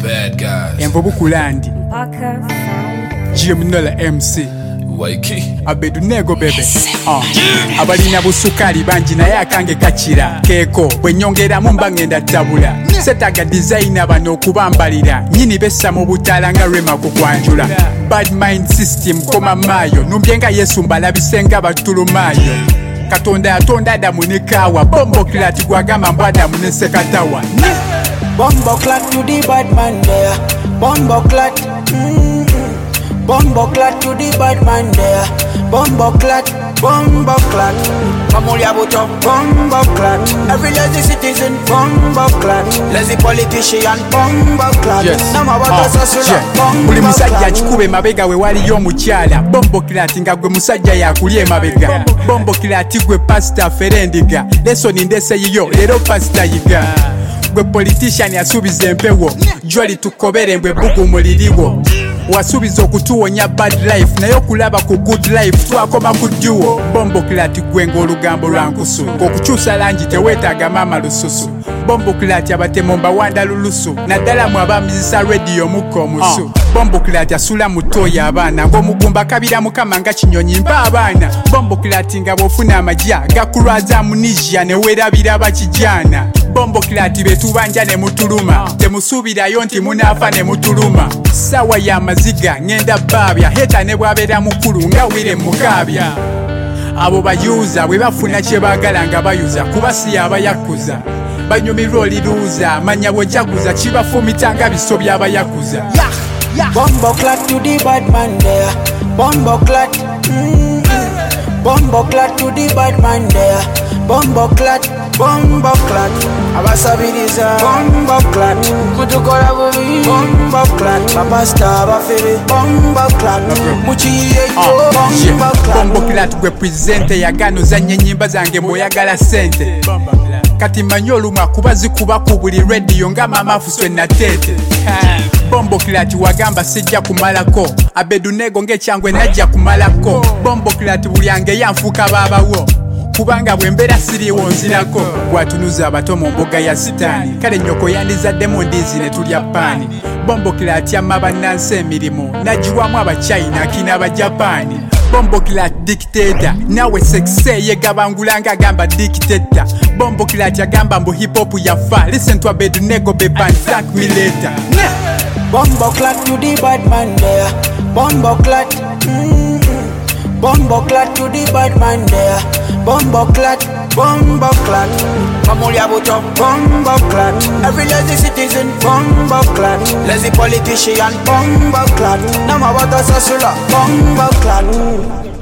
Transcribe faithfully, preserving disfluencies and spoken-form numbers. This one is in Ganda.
bad guys. Envubu Kulandi G M Nola M C Waiki Abedunego bebe uh. Abalina busukali banji naye akange kachira Keeko bwenyongera mumba ngenda tabula Setaga designer bano kubambalira Nyini besa mu butala nga rema kukwanjula Bad mind system koma mayo Numbyenga Yesu mbalabisenga batulumayo Katonda yatonda Adamu ne Kawa Bombo Clat gwagamba mbwa Adamu ne Sekatawa Bombo Clat to the bad man there Bombo Clat mm-hmm. Bombo Clat to the bad man there Bombo Clat, Bombo Clat Mamulia Buto, Bombo Clat Every lazy citizen, Bombo Clat Lazy politician, Bombo Clat Yes. Nama wata sasula, Bombo Buli musajja Clat chikube mabega we wali yo mukyala Bombo Clat nga gwe musajja yakulye mabega Bombo Clat gwe pastor ferendiga Lesoni ndese yiyo, lero pastor yiga Gwe politician yasubiza empewo Jwali tukobere mbwe bugu muliriwo Wasubiza okutuwonya bad life nayo kulaba ku good life twakoma ku duo Bombo Clat gwenga olugambo lwankusu ng'okukyusa langi teweetaaga maama lususu Bombo Clat abatemomba wanda lulusu naddala mu abamizisa radio mukka omusu uh. Bombo Clat asula mutoya abaana ng'omugumba kabira mukama nga kinyonyi mpa abaana Bombo Clat nga bw'ofuna amagya gakulwaza amnesia ne weerabira bakijana Bombo Clat betubanja ne mutuluma temusuubirayo nti munaafa ne mutuluma sawa ya maziga ngenda babya heta ne bwabeera mukulu nga wire mukaabya abo bayuza bwe bafuna kye baagala nga bayuza kuba si abayakuza banyumirwa oliruuza manya bw'ojaguza kibafumita nga biso by'abayakuza yeah, yeah. Bombo Clat to the bad man there Bombo Clat mm-hmm. Bombo Clat to the bad man there Bombo Clat, Bombo Clat Abasabiriza Bombo Clat Kutukola bubi Bombo Clat Babasta abafere Bombo Clat Muchiye Bombo Clat Bombo Clat gwe presente yaganuza nnyo ennyimba zange mbw'oyagala sente Kati manyi olumu akuba zikuba ku buli radio nga mama fuswe natete Bombo Clat wagamba sijja kumalako Abedunego ng'ekyangwe najja kumalako Bombo Clat buli ange yanfuuka baabawo kubanga bwembeera siriiwo nzirako gwatunuza abato mu mbuga ya sitaani kale nnyoko yandizaddemu ndiizi ne tulya paani Bombo Clat amma bannansi emirimu nagiwamu abachina akina abajapaani Bombo Clat dictator nawe sekise yegabangulanga agamba dictator Bombo Clat yagamba mbu hip hop yafa listen to Abedunego beba and thank me later Bombo Clat to the bad man there Bombo Clat mm-hmm. Bombo Clat to the bad man there Bombo Clat, Bombo Clat Mamulia Buto, Bombo Clat Every lazy citizen, Bombo Clat Lazy politician, Bombo Clat Nama wata sasula, Bombo Clat